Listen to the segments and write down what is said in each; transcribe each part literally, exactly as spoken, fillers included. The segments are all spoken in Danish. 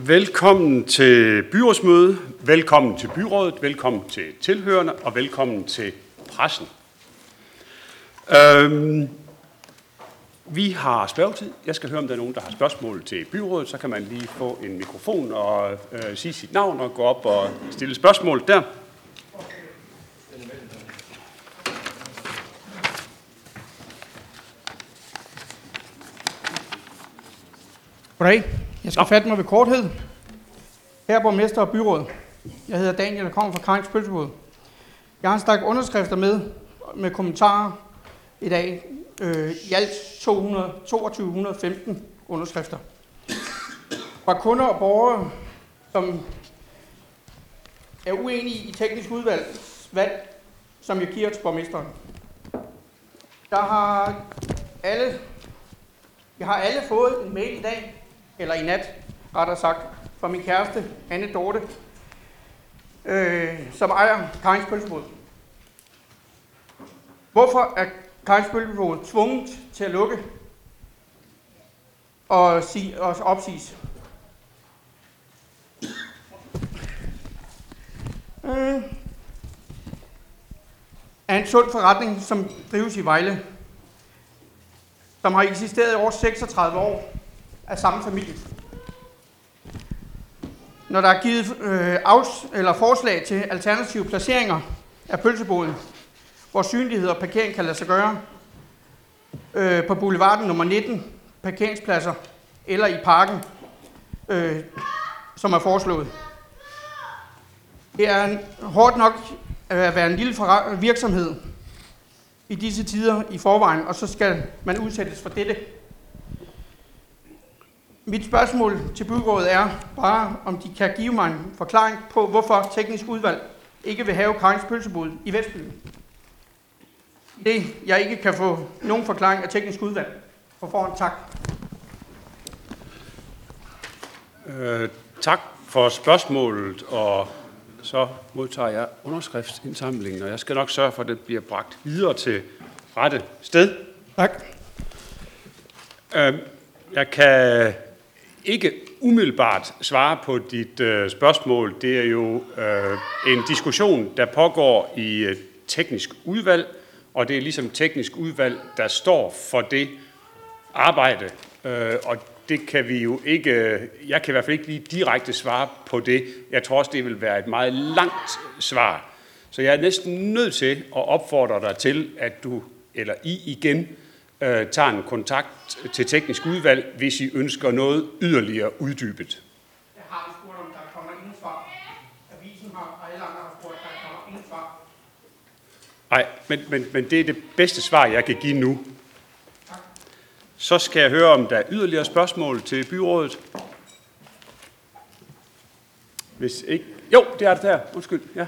Velkommen til byrådsmøde, velkommen til byrådet, velkommen til tilhørende og velkommen til pressen. Øhm, vi har spørgetid. Jeg skal høre, om der er nogen, der har spørgsmål til byrådet. Så kan man lige få en mikrofon og øh, sige sit navn og gå op og stille spørgsmål der. Goddag. Jeg skal Nå. fatte mig ved korthed. Her er borgmester og byråd. Jeg hedder Daniel og kommer fra Kranjs Pølsebod. Jeg har en stak underskrifter med, med kommentarer i dag. Øh, I alt to hundrede toogtyve femten underskrifter. Fra kunder og borgere, som er uenige i teknisk udvalg, valg, som jeg giver til borgmesteren. Der har alle, jeg har alle fået en mail i dag, eller i nat, rettere sagt, fra min kæreste, Anne Dorte, øh, som ejer Kranjs Pølsebod. Hvorfor er Kranjs Pølsebod tvunget til at lukke og, sige, og opsiges? Øh, er en sund forretning, som drives i Vejle, som har eksisteret i over seksogtredive år af samme familie. Når der er givet øh, afs- eller forslag til alternative placeringer af pølseboden, hvor synlighed og parkering kan lade sig gøre, øh, på boulevarden nummer nitten, parkeringspladser, eller i parken, øh, som er foreslået. Det er en, hårdt nok at være en lille virksomhed i disse tider i forvejen, og så skal man udsættes for dette. Mit spørgsmål til byrådet er bare, om de kan give mig en forklaring på, hvorfor teknisk udvalg ikke vil have Kranjs Pølsebod i Vestbyen. Det, jeg ikke kan få nogen forklaring af teknisk udvalg. På forhånd, tak. Øh, tak for spørgsmålet, og så modtager jeg underskriftsindsamlingen, og jeg skal nok sørge for, at det bliver bragt videre til rette sted. Tak. Øh, jeg kan ikke umiddelbart svare på dit øh, spørgsmål. Det er jo øh, en diskussion, der pågår i øh, teknisk udvalg, og det er ligesom teknisk udvalg, der står for det arbejde. Øh, og det kan vi jo ikke, jeg kan i hvert fald ikke lige direkte svare på det. Jeg tror også, det vil være et meget langt svar. Så jeg er næsten nødt til at opfordre dig til, at du, eller I igen, øh, tager en kontakt til teknisk udvalg, hvis I ønsker noget yderligere uddybet. Jeg har spurgt, om der kommer ingen svar. Avisen har, og alle andre har spurgt, der kommer ingen svar. Nej, men, men, men det er det bedste svar, jeg kan give nu. Tak. Så skal jeg høre, om der er yderligere spørgsmål til byrådet. Hvis ikke... Jo, det er det der. Undskyld, ja.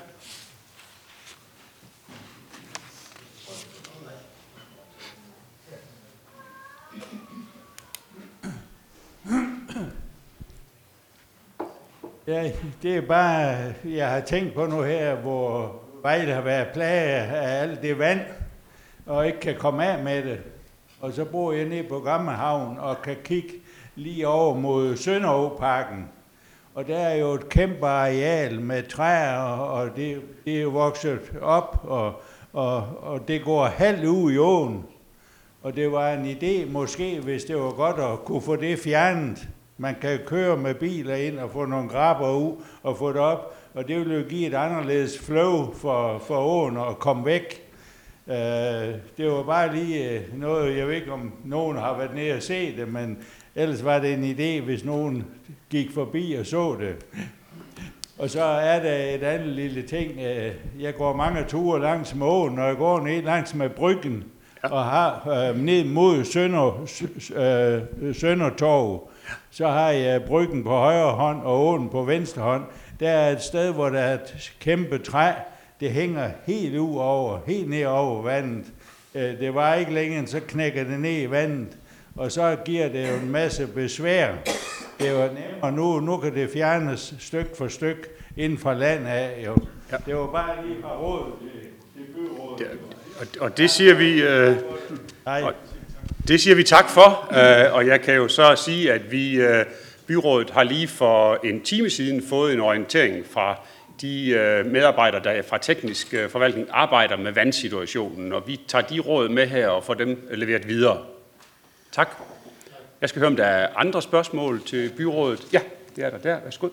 Ja, det er bare, jeg har tænkt på nu her, hvor Vejle har været plaget af alt det vand, og ikke kan komme af med det. Og så bor jeg nede på Gammelhavn og kan kigge lige over mod Sønderåparken. Og der er jo et kæmpe areal med træer, og det, det er jo vokset op, og, og, og det går halvt ud i åen. Og det var en idé måske, hvis det var godt at kunne få det fjernet. Man kan køre med biler ind og få nogle grabber ud og få det op, og det vil jo give et anderledes flow for, for åen at komme væk. Uh, det var bare lige noget, jeg ved ikke om nogen har været nede og se det, men ellers var det en idé, hvis nogen gik forbi og så det. Og så er der et andet lille ting. Uh, jeg går mange ture langs med åen, når jeg går ned langs med Bryggen og har uh, ned mod Sønder, uh, Søndertorv. Så har jeg Bryggen på højre hånd og åen på venstre hånd. Der er et sted, hvor der er et kæmpe træ. Det hænger helt ud over, helt ned over vandet. Det var ikke længere, så knækker det ned i vandet. Og så giver det jo en masse besvær. Det er jo nemmere nu. Nu kan det fjernes stykke for stykke inden fra land af. Jo. Ja. Det var bare lige fra rådet til byrådet. Det, og, og det siger vi... Øh, og, Det siger vi tak for, og jeg kan jo så sige, at vi Byrådet har lige for en time siden fået en orientering fra de øh, medarbejdere, der fra teknisk øh, forvaltning arbejder med vandsituationen, og vi tager de råd med her og får dem leveret videre. Tak. Jeg skal høre, om der er andre spørgsmål til byrådet. Ja, det er der der. Værsgo.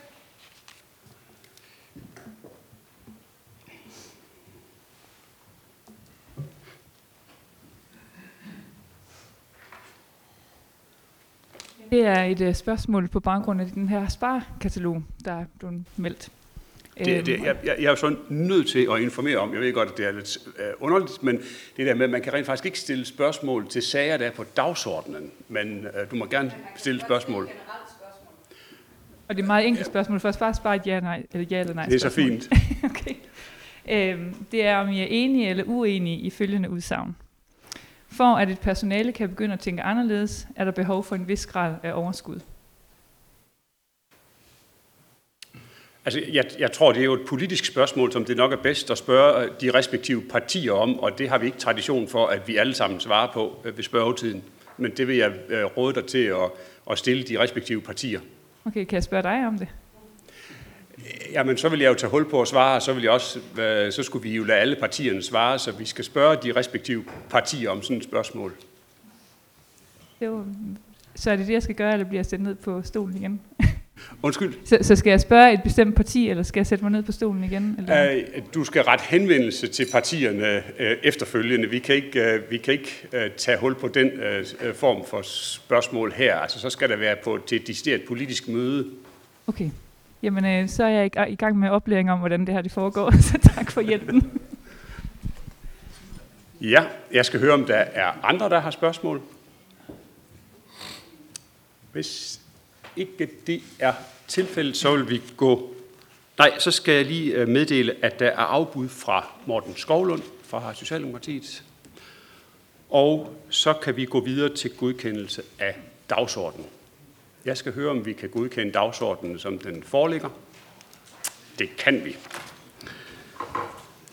Det er et uh, spørgsmål på baggrund af den her sparekatalog, der er blevet meldt. Det, det, jeg, jeg er jo så nødt til at informere om, jeg ved godt, at det er lidt uh, underligt, men det der med, at man kan rent faktisk ikke stille spørgsmål til sager, der er på dagsordenen, men uh, du må gerne stille spørgsmål. Og det er meget enkelt spørgsmål, først bare spare et ja, nej, eller ja eller nej. Det er spørgsmål. Så fint. Okay. Øhm, det er, om I er enige eller uenige i følgende udsagn. For at et personale kan begynde at tænke anderledes, er der behov for en vis grad af overskud. Altså, jeg, jeg tror, det er jo et politisk spørgsmål, som det nok er bedst at spørge de respektive partier om, og det har vi ikke tradition for, at vi alle sammen svarer på ved spørgetiden. Men det vil jeg råde dig til at, at stille de respektive partier. Okay, kan jeg spørge dig om det? Jamen, så vil jeg jo tage hul på at svare, og så, vil jeg også, så skulle vi jo lade alle partierne svare, så vi skal spørge de respektive partier om sådan et spørgsmål. Det var, så er det det, jeg skal gøre, eller bliver jeg sendt ned på stolen igen? Undskyld? Så, så skal jeg spørge et bestemt parti, eller skal jeg sætte mig ned på stolen igen? Eller? Uh, du skal rette henvendelse til partierne uh, efterfølgende. Vi kan ikke, uh, vi kan ikke uh, tage hul på den uh, form for spørgsmål her. Altså, så skal der være på til et decideret politisk møde. Okay. Jamen, øh, så er jeg i gang med oplæring om, hvordan det her det foregår, så tak for hjælpen. Ja, jeg skal høre, om der er andre, der har spørgsmål. Hvis ikke det er tilfældet, så vil vi gå... Nej, så skal jeg lige meddele, at der er afbud fra Morten Skovlund fra Socialdemokratiet. Og så kan vi gå videre til godkendelse af dagsordenen. Jeg skal høre, om vi kan godkende dagsordenen, som den foreligger. Det kan vi.